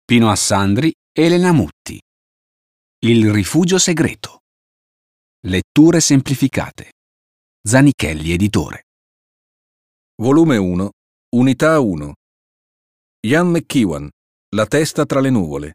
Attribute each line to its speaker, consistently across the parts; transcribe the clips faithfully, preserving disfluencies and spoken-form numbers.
Speaker 1: Pino Assandri e Elena Mutti. Il rifugio segreto. Letture semplificate. Zanichelli Editore.
Speaker 2: Volume uno, Unità uno. Ian McEwan, La testa tra le nuvole.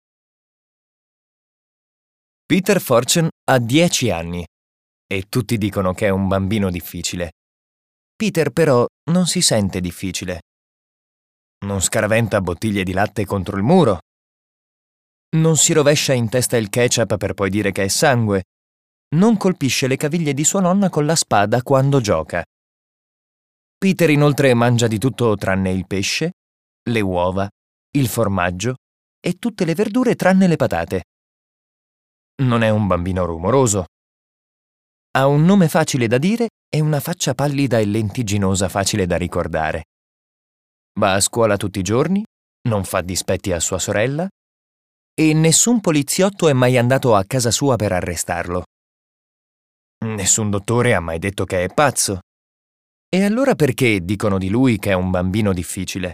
Speaker 3: Peter Fortune ha dieci anni e tutti dicono che è un bambino difficile. Peter però non si sente difficile. Non scaraventa bottiglie di latte contro il muro. Non si rovescia in testa il ketchup per poi dire che è sangue. Non colpisce le caviglie di sua nonna con la spada quando gioca. Peter inoltre mangia di tutto tranne il pesce, le uova, il formaggio e tutte le verdure tranne le patate. Non è un bambino rumoroso. Ha un nome facile da dire e una faccia pallida e lentigginosa facile da ricordare. Va a scuola tutti i giorni, non fa dispetti a sua sorella e nessun poliziotto è mai andato a casa sua per arrestarlo. Nessun dottore ha mai detto che è pazzo. E allora perché dicono di lui che è un bambino difficile?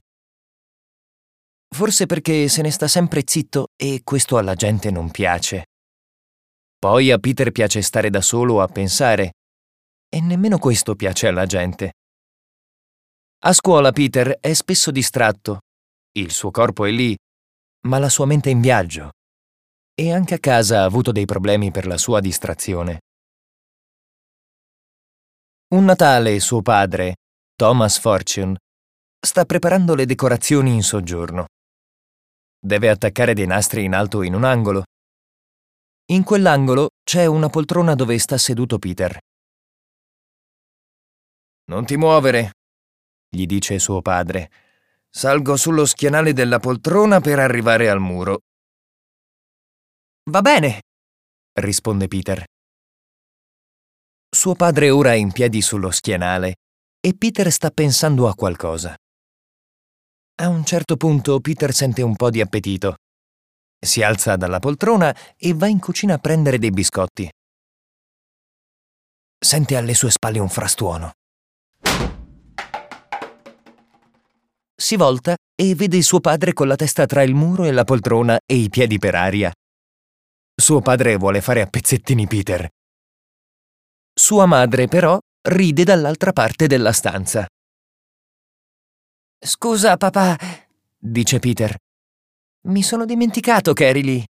Speaker 3: Forse perché se ne sta sempre zitto e questo alla gente non piace. Poi a Peter piace stare da solo a pensare e nemmeno questo piace alla gente. A scuola Peter è spesso distratto, il suo corpo è lì, ma la sua mente è in viaggio. E anche a casa ha avuto dei problemi per la sua distrazione. Un Natale suo padre, Thomas Fortune, sta preparando le decorazioni in soggiorno. Deve attaccare dei nastri in alto in un angolo. In quell'angolo c'è una poltrona dove sta seduto Peter. «Non ti muovere», gli dice suo padre. «Salgo sullo schienale della poltrona per arrivare al muro». «Va bene», risponde Peter. Suo padre ora è in piedi sullo schienale e Peter sta pensando a qualcosa. A un certo punto Peter sente un po' di appetito. Si alza dalla poltrona e va in cucina a prendere dei biscotti. Sente alle sue spalle un frastuono. Si volta e vede suo padre con la testa tra il muro e la poltrona e i piedi per aria. Suo padre vuole fare a pezzettini Peter. Sua madre, però, ride dall'altra parte della stanza. «Scusa, papà», dice Peter. «Mi sono dimenticato che eri lì».